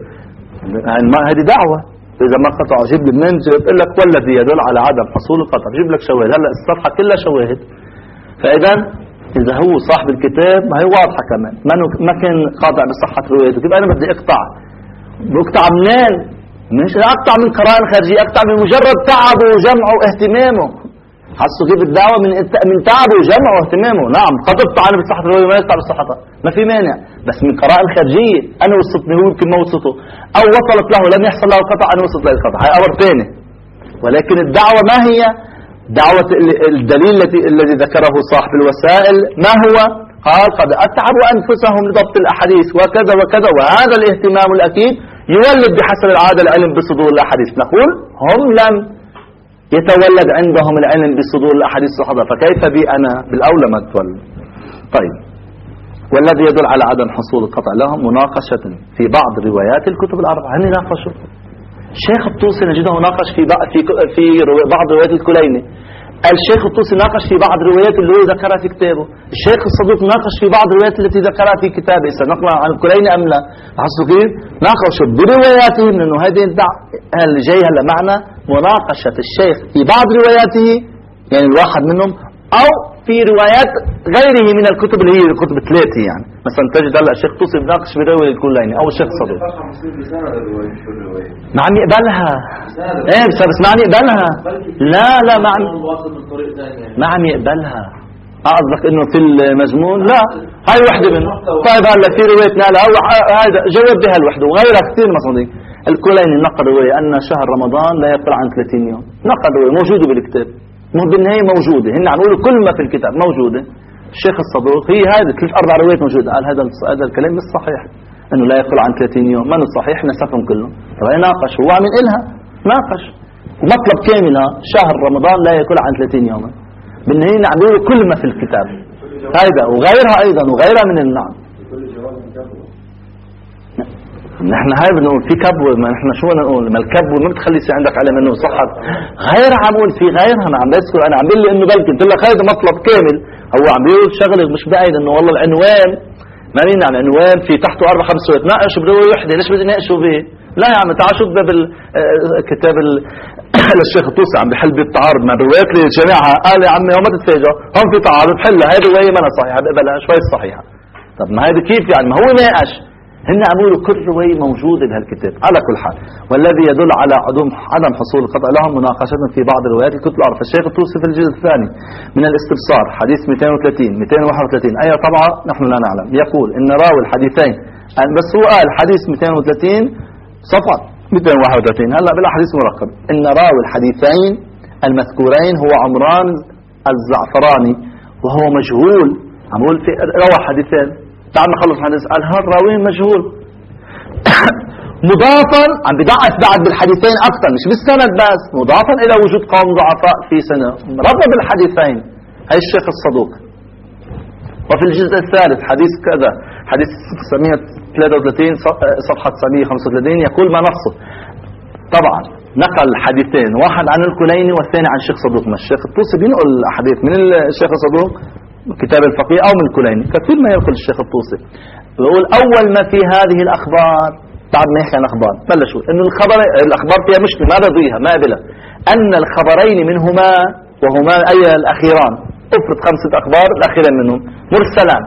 هذه دعوة. إذا ما قطع جيب لي منين؟ بقول لك والذي يدل على عدم حصول القطع جيب لك شواهد. هلا الصفحة كلها شواهد. فإذا إذا هو صاحب الكتاب ما هي واضحة كمان ما كان قاطع بصحة روايته. كيف أنا بدي أقطع؟ بقطع منين؟ مش أقطع من قرائن خارجية، أقطع من مجرد تعبه وجمعه واهتمامه. حسوا كيف الدعوة من تعبه وجمعه واهتمامه. نعم قد أقطع أنا بصحة الرواية ما يقطع بصحتها ما في مانع، بس من قرائن خارجية أنا وصلتني هو يمكن ما وصلته أو وصلت له لم يحصل له قطع أنا وصلت له القطع. هاي أمر ثاني. ولكن الدعوة ما هي دعوة الدليل الذي ذكره صاحب الوسائل ما هو؟ قال قد أتعبوا أنفسهم لضبط الأحاديث وكذا وكذا وهذا الاهتمام الأكيد يولد بحسب العادة العلم بصدور الأحاديث. نقول هم لم يتولد عندهم العلم بصدور الأحاديث الصحيحة فكيف بي أنا بالأولى ما تولد. طيب والذي يدل على عدم حصول القطع لهم مناقشة في بعض روايات الكتب الأربعة. هل ناقشوا الشيخ الطوسي نجده ناقش في بعض روايات الكليني الشيخ الطوسي ناقش في بعض الروايات اللي هو ذكرها في كتابه، الشيخ الصدوق ناقش في بعض الروايات التي ذكرها في كتابه. سنقرأ عن الكليني أم لا؟ لاحظتوا كيف؟ ناقشوا برواياته، من أنه هذه اللي جاي هلا معنا مناقشة الشيخ في بعض رواياته، يعني الواحد منهم، أو في روايات غيره من الكتب اللي هي الكتب الثلاثة. يعني مثلا تجد هلا الشيخ الطوسي بناقش في رواية الكليني أو الشيخ الصدوق ما عم يقبلها. ايه بس ما عم يقبلها. لا ما عم يقبلها. قصدك انه في المزمون؟ لا، هاي وحده منه. طيب هلا في روايه نالها هذا جواب بها الوحده وغيرها كثير مصادر. الكليني نقل روايه ان شهر رمضان لا يقل عن 30 يوم، نقل روايه موجوده بالكتاب، مو بالنهايه موجوده، هن عم يقولوا كل ما في الكتاب موجوده. الشيخ الصدوق هي هذه 3-4 روايات موجوده، قال هذا الكلام مش صحيح، انه لا يقل عن 30 يوم، ما صحيح، نسفهم كلهم. طيب ناقش، هو عم ينقلها ناقش مطلب كاملة شهر رمضان لا يقل عن 30 يوما، بالنهاية نعمله كل ما في الكتاب هذا وغيرها أيضا وغيرها من النعم. نحن هاي بنقول في كبوة، ما نحن شو نقول؟ ما الكبوة ما بتخلي عندك علم انه صحة غيرها. عم بقول في غيرها، ما عم بذكر انا، عم بقول انه بلكي قلت لك هذا مطلب كامل. هو عم بيقول شغله مش بعيد، انه والله العنوان ما مين عن عنوان في تحته 4-5 سورات، ناقش برواية وحدة، ليش بدي ناقشه به؟ لا يا عم تعال شوف باب الكتاب للشيخ الطوسي عم بحل بالتعارض مع الروايات اللي جميعها. قال يا عمي هو ما تتفاجئ، هون في تعارض، حلها هذه الرواية ما أنا صحيحة بقبلها شوي صحيحة. طب ما هذا كيف يعني؟ ما هو ناقش، هن عملوا كل رواية موجودة بهالكتاب. على كل حال، والذي يدل على عدم حصول الخطأ لهم مناقشة في بعض الروايات الكتب الأربعة. الشيخ الطوسي في الجزء الثاني من الاستبصار حديث 230-231 أي طبعة نحن لا نعلم، يقول إن راوي الحديثين، بس هو قال حديث 230 صفحة 231 هلا بالاحاديث مرقم، ان راوي الحديثين المذكورين هو عمران الزعفراني وهو مجهول. عم بقول في روى حديثين، بعد ما خلص الحديث قال هالراوي مجهول. مضافا عم بضعف بعد بالحديثين اكثر، مش بالسند بس، مضافا الى وجود قوم ضعفاء في سنة ربط بالحديثين. هي الشيخ الصدوق. وفي الجزء الثالث حديث كذا، حديث 933 صفحة 935 يقول ما نفسه. طبعا نقل حديثين، واحد عن الكليني والثاني عن الشيخ صدوق. ما الشيخ الطوسي بينقل حديث من الشيخ صدوق كتاب الفقيه أو من الكليني، كثير ما ينقل الشيخ الطوسي. بيقول أول ما في هذه الأخبار، بعد ما يحكي عن أخبار بلشوا إنه الأخبار فيها مشكلة ما رضيها ما قبلها، أن الخبرين منهما وهما أي الأخيران، افرض 5 أخبار الأخيرين منهم مرسلان،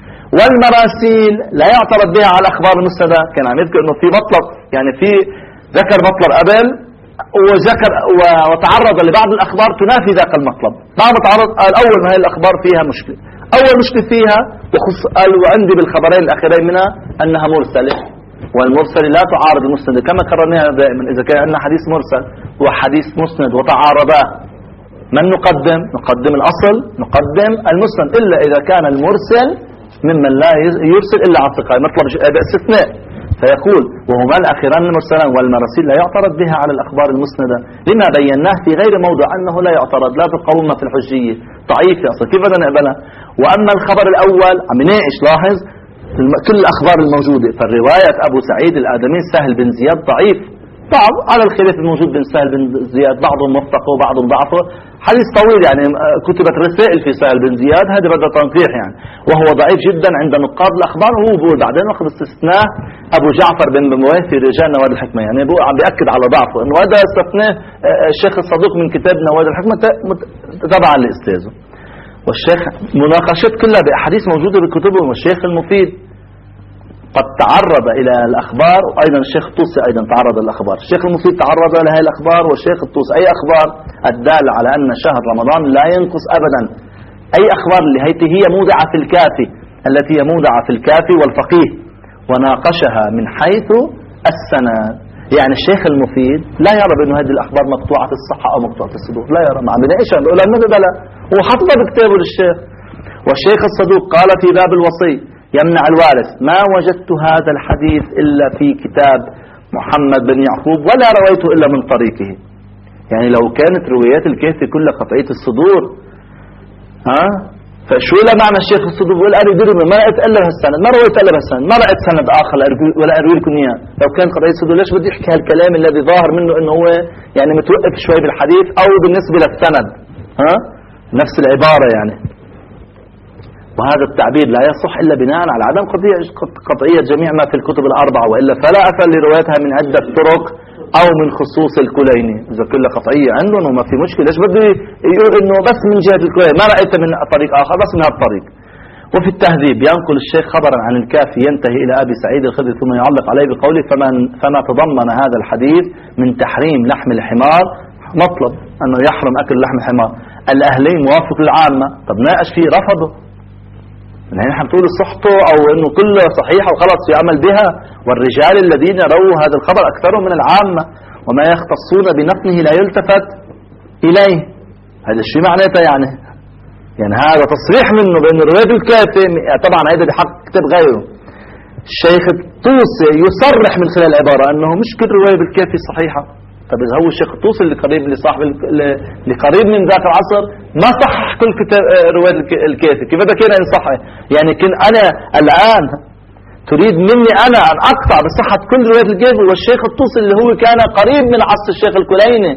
والمراسيل لا يعترض بها على الأخبار المسندة. كان عم يذكر إنه في مطلب، يعني في ذكر مطلب قبل وذكر وتعرض لبعض الأخبار تنافي ذاك المطلب، بعد تعرض قال أول ما هي الأخبار فيها مشكلة، أول مشكلة فيها قال وعندي بالخبرين الأخيرين منها أنها مرسلة، والمرسل لا تعارض المسند كما قررناها دائما. إذا كان عندنا حديث مرسل وحديث مسند وتعارضا، من نقدم الأصل، نقدم المسند، إلا إذا كان المرسل ممن لا يرسل إلا عن ثقة، مطلب استثناء. فيقول وهما الأخيران المرسلان والمراسيل لا يعترض بها على الأخبار المسندة، لما بيناه في غير موضع أنه لا يعترض، لا تقوم في الحجية، ضعيف أصلا كيف بدنا نقبلها. وأما الخبر الأول عم يناقش، لاحظ كل الأخبار الموجودة، فالرواية أبو سعيد الآدمي سهل بن زياد ضعيف، بعض على الخلاف الموجود بين سهل بن زياد، بعضهم موثقه وبعضهم ضعفه، حديث طويل يعني كتبت رسائل في سهل بن زياد، هذا بدأ تنقيح يعني، وهو ضعيف جدا عند نقاد الأخبار. هو بقول بعدين أخذ استثناء أبو جعفر بن بمويه في رجال نوادي الحكمة، يعني بقول عم بيأكد على ضعفه، إنه هذا استثناء الشيخ الصدوق من كتاب نوادي الحكمة تبعا لأستاذه. والشيخ مناقشات كلها بأحاديث موجودة بكتبهم. والشيخ المفيد قد تعرض إلى الأخبار، وأيضا الشيخ الطوسي أيضا تعرض للأخبار. الشيخ المفيد تعرض لهذه الأخبار، والشيخ الطوسي أي أخبار الدالة على أن شهر رمضان لا ينقص أبدا، أي أخبار اللي هي مودعة في الكافي، التي هي مودعة في الكافي والفقيه، وناقشها من حيث السند. يعني الشيخ المفيد لا يرى بأنه هذه الأخبار مقطوعة الصحة أو مقطوعة الصدور، لا يرى، مع بناقشها بيقول لنا بلا، وحطها بكتابه للشيخ. والشيخ الصدوق قال في باب الوصي يمنع الوارث ما وجدت هذا الحديث إلا في كتاب محمد بن يعقوب ولا رويته إلا من طريقه. يعني لو كانت روايات الكافي كلها قطعية الصدور، فشو لا معنى الشيخ الصدوق يقول أنا يدير ما رأيت إلا بهالسند، ما رويت إلا بهالسند، ما رأيت سند آخر ولا أروي لكم إياه. لو كان قطعية الصدور ليش بده يحكي هالكلام الذي ظاهر منه إنه هو يعني متوقف شوي بالحديث أو بالنسبة للسند، نفس العبارة يعني. وهذا التعبير لا يصح إلا بناء على عدم قطعية جميع ما في الكتب الأربعة، وإلا فلا أثر لروايتها من عدة طرق أو من خصوص الكليني. إذا كل قطعية عندهم وما في مشكلة، ليش بده يقول إنه بس من جهة الكليني ما رأيت من طريق آخر، بس من هذا الطريق. وفي التهذيب ينقل الشيخ خبرا عن الكافي ينتهي إلى أبي سعيد الخدري ثم يعلق عليه بقوله فما تضمن هذا الحديث من تحريم لحم الحمار، مطلب أنه يحرم أكل لحم الحمار، الأهلين موافق للعامة. طب ناقش فيه رفضه، نحن بنقول صحته أو أنه كله صحيح وخلص يعمل بها، والرجال الذين رووا هذا الخبر أكثرهم من العامة، وما يختصون بنقله لا يلتفت إليه. هذا الشيء معناته يعني هذا تصريح منه بأن رواية الكافي طبعا هذا بحق كتاب غيره. الشيخ الطوسي يصرح من خلال العبارة أنه مش كل رواية بالكافي صحيحة. طب إذا هو الشيخ الطوسي اللي قريب لصاحب اللي قريب من ذاك العصر ما صحح كل كتاب رواية الكافي، كيف بدك أنا يصحح؟ يعني كن أنا الآن تريد مني أنا أن أقطع بصحة كل رواية الكافي، والشيخ الطوسي اللي هو كان قريب من عصر الشيخ الكليني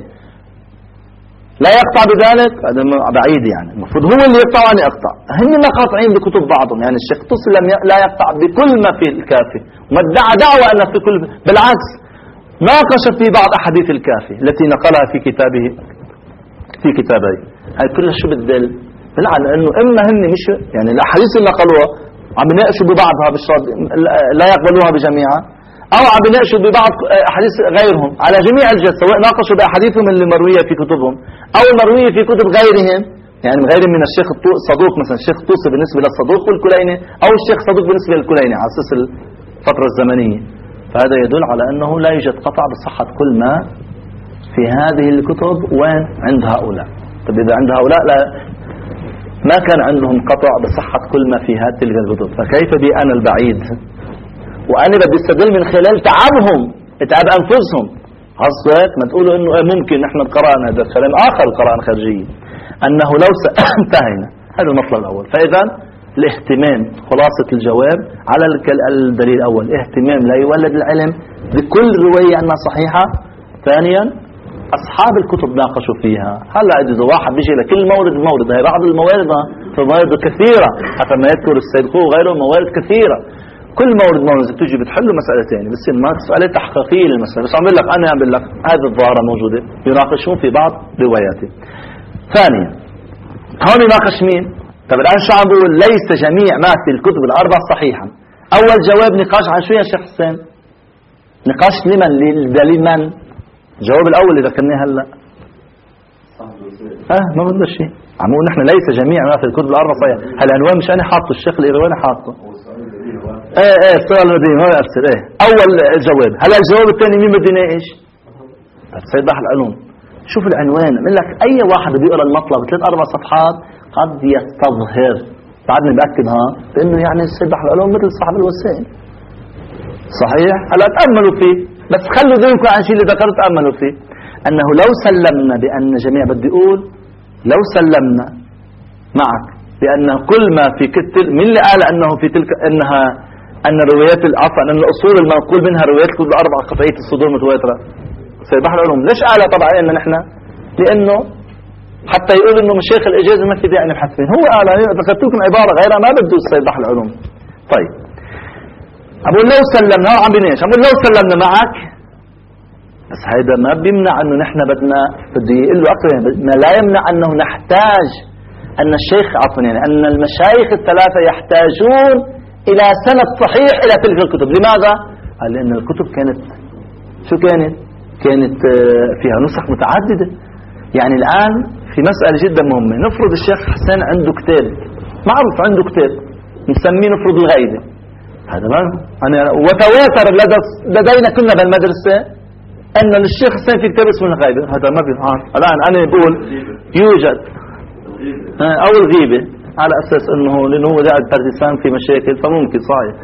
لا يقطع بذلك؟ هذا بعيد يعني. المفروض هو اللي يقطع وأنا أقطع. هن قاطعين بكتب بعضهم، يعني الشيخ الطوسي لا يقطع بكل ما في الكافي، وما ادعى دعوة أن في كل، بالعكس ناقش في بعض أحاديث الكافي التي نقلها في كتابه. هاي كلها شو بتدل؟ بالعكس أنه إما هن مش يعني الأحاديث اللي نقلوها عم يناقشوا ببعضها لا يقبلوها بجميعها، أو عم يناقشوا ببعض أحاديث غيرهم على جميع الجهات، سواء ناقشوا بأحاديثهم اللي مروية في كتبهم أو المروية في كتب غيرهم، يعني غير من الشيخ الصدوق، مثلا الشيخ الطوسي بالنسبة للصدوق والكليني، أو الشيخ صدوق بالنسبة للكليني على أساس الفترة الزمنية. فهذا يدل على أنه لا يوجد قطع بصحة كل ما في هذه الكتب وين عند هؤلاء. طب إذا عند هؤلاء ما كان عندهم قطع بصحة كل ما في هذه الكتب، فكيف بي أنا البعيد وأنا بدي استدل من خلال تعبهم، تعب أنفسهم. حصلت ما تقولوا إنه ممكن نحن قرأنا هذا الكلام آخر قرآن خارجي أنه لو انتهينا. هذا المطلب الأول. فإذا الاهتمام، خلاصة الجواب على الدليل الأول، اهتمام لا يولد العلم بكل رواية أنها صحيحة. ثانيا أصحاب الكتب ناقشوا فيها. هلا إذا واحد بيجي لكل مورد هي بعض الموارد، فموارد كثيرة حتى ما يذكر السيد خو وغيره، موارد كثيرة. كل مورد بتيجي بتحل مسألة ثانية، بس مسألة تحقيقية للمسألة. بس عم بقول لك أنا بقول لك هذه الظاهرة موجودة، يناقشون في بعض رواياته. ثانيا هون يناقش مين؟ طب الآن شو عم بقول؟ ليس جميع ما في الكتب الأربع صحيحا. أول جواب نقاش عن شو يا شيخ حسين؟ نقاش لمن؟ للدليل من؟ الجواب الأول اللي ذكرناه هلا ما بدنا شيء. عم بقول نحن ليس جميع ما في الكتب الأربع صحيح. هالعنوان مش أنا حاطه، الشيخ الإيرواني حاطه. السؤال الذي ما أرسل. أول جواب. هلا الجواب الثاني مين بده يناقش؟ السيد بحر العلوم. شوف العنوان، بقول لك أي واحد بيقرأ المطلب 3-4 صفحات قد يستظهر، بعدني بأكد بأنه يعني السيد بحر العلوم مثل صاحب الوسائل. صحيح؟ هلا تأملوا فيه، بس خلوا ذهنكم عن شيء اللي ذكرت تأملوا فيه، أنه لو سلمنا بأن جميع بدي أقول لو سلمنا معك بأن كل ما في كتل، من اللي قال أنه في تلك أن روايات العفو أن الأصول المنقول منها روايات الكتب الأربعة قطعية الصدور متواترة. سيد بحر العلوم ليش قال طبعا إن نحن؟ لأنه حتى يقول إنه مشايخ الإجازة ما في داعي نبحث فيه. هو قال ذكرت لكم عبارة غيرها ما بده السيد بحر العلوم. طيب أقول لو سلمنا عم بنيش، أقول لو سلمنا معك، بس هيدا ما بيمنع إنه نحن بده يقول له أكثر، ما لا يمنع أنه نحتاج أن الشيخ يعني أن المشايخ الثلاثة يحتاجون إلى سند صحيح إلى تلك الكتب. لماذا؟ قال لأن الكتب كانت شو كانت فيها نسخ متعددة. يعني الآن في مسألة جدا مهمة، نفرض الشيخ حسين عنده كتاب معروف، عنده كتاب نسميه نفرض الغيبة، هذا ما وتواتر لدينا كلنا بالمدرسة أن للشيخ حسين في كتاب اسمه الغيبة، هذا ما بيظهر. الآن أنا بقول يوجد أو الغيبة على أساس أنه لأنه هو قاعد بردسان في مشاكل فممكن صحيح،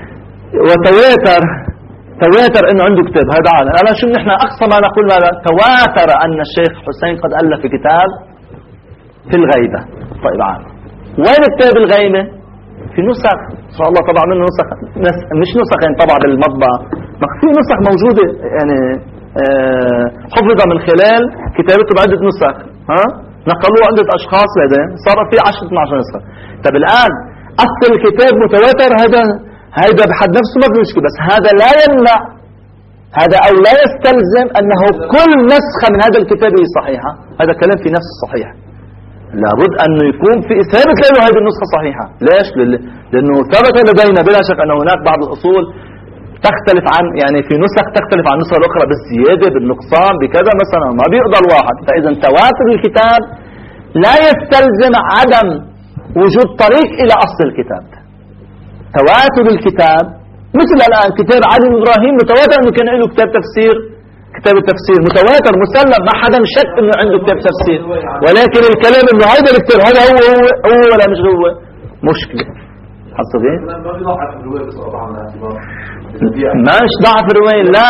تواتر انه عنده كتاب. هذا عالم. انا شو نحن اقصى ما نقول ماذا؟ تواتر ان الشيخ حسين قد الف كتاب في الغيبة. طيب عالم. وين كتاب الغيبة؟ في نسخ ان شاء الله طبع منه نسخ، مش نسخ يعني طبع بالمطبع، في نسخ موجودة يعني حفظ من خلال كتابته بعدة نسخ. نقلوه عدة أشخاص بعدين صار في 10 12 نسخة. طب الآن أصل الكتاب متواتر، هذا بحد نفسه ما في مشكلة، بس هذا لا يمنع هذا أو لا يستلزم أنه كل نسخة من هذا الكتاب صحيحة. هذا كلام في نفس الصحيح، لابد أنه يكون في ثابت له هذه النسخة صحيحة. ليش؟ لأنه ثبت لدينا بلا شك أنه هناك بعض الأصول تختلف عن يعني في نسخ تختلف عن النسخة الأخرى بالزيادة بالنقصان بكذا مثلا، ما بيقدر الواحد. فإذا تواتر الكتاب لا يستلزم عدم وجود طريق إلى أصل الكتاب. تواتر الكتاب مثل الآن كتاب علي بن إبراهيم متواتر أنه كان له كتاب تفسير، كتاب التفسير متواتر مسلم، ما حدا شك أنه عنده كتاب تفسير، ولكن الكلام أنه هذا الكتاب هذا هو ولا مش هو مشكلة. حصل ايه؟ ماش ضعف الرواية، لا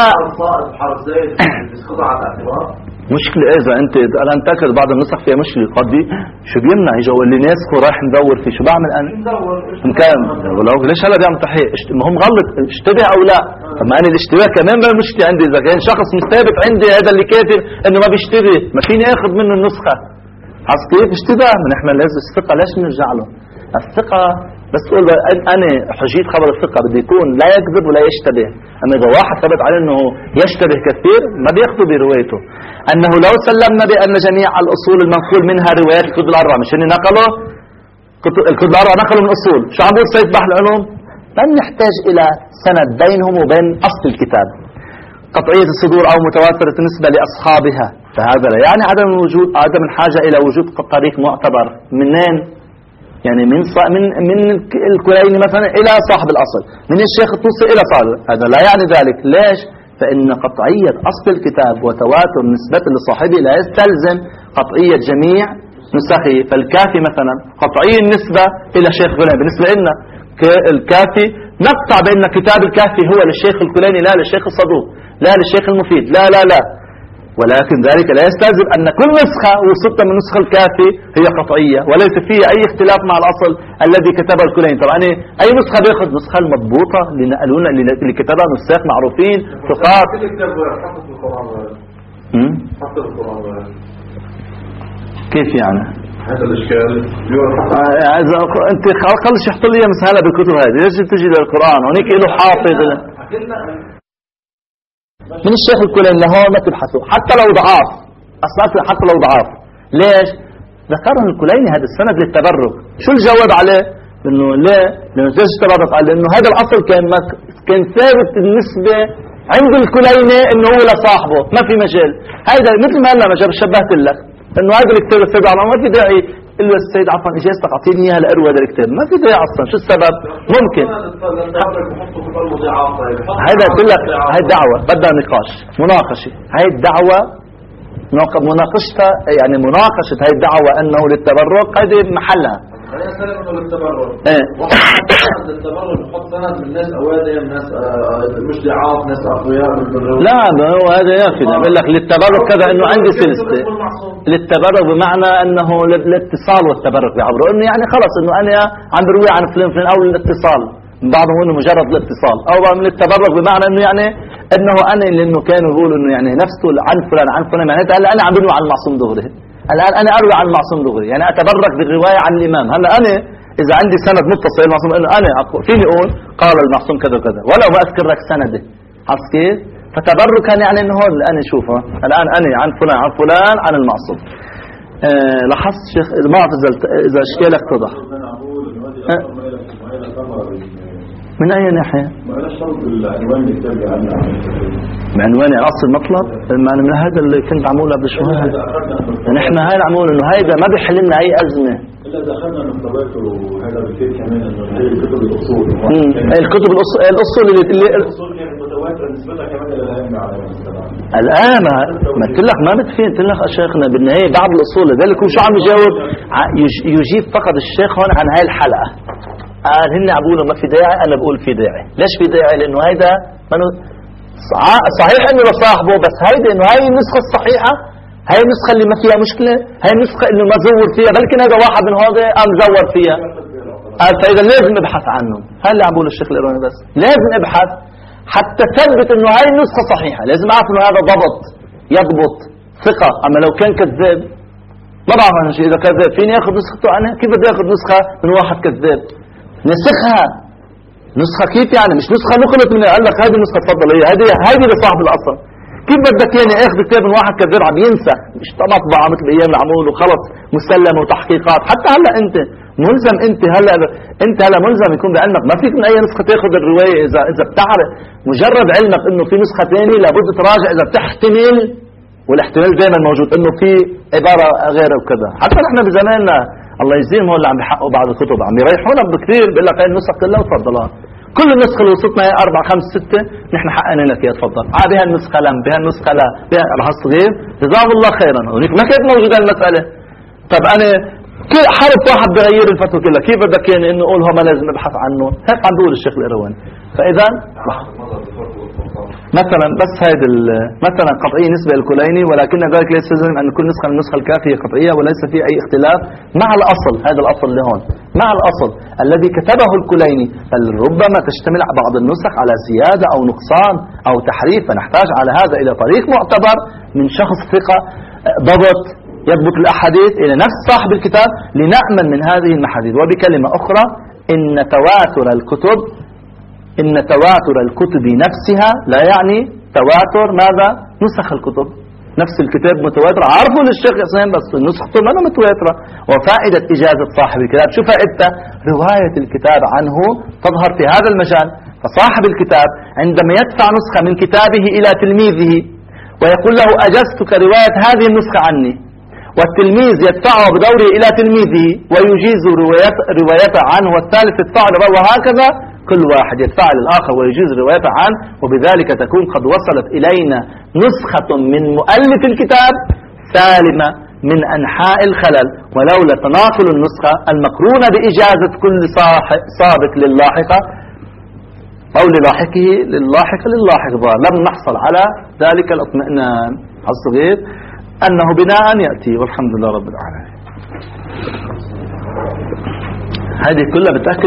مشكلة. إذا أنت الآن تأكد بعض النسخ فيها مشكلة قدي شو بيمنع يجي يقول لي ناسخ ورايح ندور فيه، شو بعمل أنا؟ مكان ولو ليش هلا بيعمل تحقيق؟ ما هم غلط اشتبه أو لا؟ طب ما أنا الاشتباه كمان ما مشكلة عندي. إذا كان شخص مستثبت عندي هذا اللي كاتب إنه ما بيشتبه، ما فيني آخذ منه النسخة. حس كيف اشتباه؟ من إحنا لازم الثقة ليش نرجع له؟ الثقة بس تقول أنا حجيت خبر الثقة بده يكون لا يكذب ولا يشتبه. أما إذا واحد ثبت عليه أنه يشتبه كثير ما بيأخذ بروايته. أنه لو سلمنا بأن جميع الأصول المنقول منها روايات الكتب الأربعة، مش إني نقلوا الكتب الأربعة نقلوا من أصول، شو عم بقول سيد بحر العلوم؟ لن نحتاج إلى سند بينهم وبين أصل الكتاب. قطعية الصدور أو متواترة النسبة لأصحابها، فهذا لا يعني عدم الحاجة إلى وجود طريق معتبر. منين؟ يعني من الكليني مثلا إلى صاحب الأصل، من الشيخ الطوسي إلى صاحب، هذا لا يعني ذلك. ليش؟ فإن قطعية أصل الكتاب وتواتر نسبة لصاحبه لا يستلزم قطعية جميع نسخه. فالكافي مثلا قطعي النسبة إلى شيخ فلان، بالنسبة لنا الكافي نقطع بأن كتاب الكافي هو للشيخ الكليني لا للشيخ الصدوق لا للشيخ المفيد لا لا لا، ولكن ذلك لا يستلزم أن كل نسخة وصلت من نسخة الكافي هي قطعية وليس فيها أي اختلاف مع الأصل الذي كتبه الكليني. طبعا أي نسخة بيأخذ نسخة المضبوطة اللي كتبها نساخ معروفين ثقات. كيف يعني؟ هذا الإشكال أنت خلص يحط لي مسهلة بالكتب هذه، ليش تجي للقرآن هونيك له حافظ من الشيخ الكليني لهون ما تبحثوا حتى لو ضعاف أصلا، حتى لو ضعاف. ليش؟ ذكره الكليني هذا السند للتبرك. شو الجواب عليه؟ إنه ليه؟ لأنه ليش التبرك؟ قال لأنه هذا الأصل كان ثابت النسبة عند الكليني إنه هو لصاحبه، ما في مجال. هذا مثل ما هلا ما شبهت لك إنه هذا الكتاب السيد عفوا ما في داعي إلا السيد عفوا إجازتك أعطيني إياها لأروي هذا الكتاب، ما في داعي أصلا. شو السبب؟ ممكن هذا أقول لك هاي الدعوة بدها نقاش مناقشة. هاي الدعوة مناقشتها يعني مناقشة هاي الدعوة أنه للتبرك هذه محلها. خلينا نسلم انه للتبرع. للتبرع نحط سند من ناس اوادم، ناس مش ضعاف، ناس اقوياء بالبر. لا هو هذا يكفي. بقول لك للتبرع كذا انه عندي سلسله للتبرع بمعنى انه الاتصال والتبرك بيعبروا انه يعني خلص انه انا عم بروي عن فلان فلان او الاتصال بعضهم انه مجرد الاتصال، او من التبرك بمعنى انه يعني انه انا لانه كانوا يقولوا انه يعني نفسه عن فلان عن فلان، يعني هلا انا عم بروي عن المعصوم دغري، الآن أنا أروي عن المعصوم دغري، يعني أتبرك بالرواية عن الإمام. هلا أنا إذا عندي سند متصل المعصوم إنه أنا فيني أقول قال المعصوم كذا وكذا ولو ما أذكر لك سنده. عرفت كيف؟ فتبركا يعني إنه هون الآن شوفها الآن أنا عن فلان عن فلان عن المعصوم. لاحظت شيخ ما أعرف إذا إشكالك اتضح. من أي ناحية؟ بعنوان أصل المطلب من هذا اللي كنت عموله قبل شوية. نحن هاي عمول إنه هيدا ما بيحل لنا أي أزمة. إلا دخلنا من طبيعته وهذا بكثير كمان إنه هي الكتب الأصول. الكتب الأصول اللي متواترة نسبتها كمان إلى الأئمة على الآن ما قلت لك ما بتفين قلت لك شيخنا بالنهاية بعض الأصول لذلك هو شو عم يجاوب يجيب فقط الشيخ هون عن هاي الحلقة. قال هن عبوله ما في داعي، أنا بقول في داعي. ليش في داعي؟ لأنه هيدا صحيح إنه لصاحبه، بس هيدا إنه هاي النسخة الصحيحة، هاي النسخة اللي ما فيها مشكلة، هاي النسخة إنه ما زور فيها، بلكن هذا واحد من هذا قام زور فيها. قال فإذا لازم ابحث عنه. هاي اللي عم بقوله الشيخ الإيراني، بس لازم ابحث حتى تثبت إنه هاي النسخة صحيحة. لازم أعرف إنه هذا ضبط يضبط ثقة. أما لو كان كذاب ما بعرف عن شيء. إذا كذاب فيني أخذ نسخته أنا؟ كيف بدي أخذ نسخة من واحد كذاب؟ نسخها نسخة كيف يعني؟ مش نسخة نقلت من قال لك هذه النسخة تفضل هذه لصاحب الأصل. كيف بدك يعني اخذ كتاب من واحد كذاب عم ينسى مش مطبعة مثل ايام العمول وخلص مسلمة وتحقيقات؟ حتى هلا انت ملزم، انت هلا ملزم يكون بعلمك ما فيك من اي نسخة تاخذ الرواية اذا بتعرف مجرد علمك انه في نسخة ثانية لابد تراجع اذا بتحتمل، والاحتمال دائما موجود انه في عبارة غير وكذا. حتى نحن بزماننا الله يجزيهم هون اللي عم بيحققوا بعض الكتب عم يريحونا بكثير، بيقول لك هاي النسخ كلها وتفضلها كل النسخة اللي وصلتنا هي 4 5 6 نحن حققنا لك يا تفضل. بها النسخة لم بها النسخة لا بها راح الصغير جزاه الله خيرا. هناك ما كانت موجودة المسألة. طب أنا كل حرف واحد بغير الفتوى كلها، كيف بدك يعني إنه أقولها ما لازم نبحث عنه؟ هيك عم بيقول الشيخ الإرواني. فإذا مثلا بس هيدا مثلا قطعية نسبة الكليني، ولكن ذلك ليس يلزم أن كل نسخة من النسخة الكافية قطعية وليس في أي اختلاف مع الأصل. هذا الأصل اللي هون مع الأصل الذي كتبه الكليني، بل ربما تشتمل بعض النسخ على زيادة أو نقصان أو تحريف، فنحتاج على هذا إلى طريق معتبر من شخص ثقة ضبط يضبط الأحاديث إلى نفس صاحب الكتاب لنأمن من هذه المحاديث. وبكلمة أخرى إن تواتر الكتب نفسها لا يعني تواتر ماذا؟ نسخ الكتب. نفس الكتاب متواتر عارفه للشيخ حسين بس نسخته ما متواترة. وفائدة إجازة صاحب الكتاب شو فائدتها؟ رواية الكتاب عنه تظهر في هذا المجال. فصاحب الكتاب عندما يدفع نسخة من كتابه إلى تلميذه ويقول له أجزتك رواية هذه النسخة عني، والتلميذ يدفعها بدوره إلى تلميذه ويجيز روايته عنه، والثالث يدفعه وهكذا كل واحد يدفع للآخر ويجيز روايته عنه، وبذلك تكون قد وصلت إلينا نسخة من مؤلف الكتاب سالمة من أنحاء الخلل، ولولا تناقل النسخة المقرونة بإجازة كل سابق للاحقة أو للاحقه للاحق لم نحصل على ذلك الاطمئنان الصغير أنه بناء يأتي. والحمد لله رب العالمين. هذه كلها بتأكد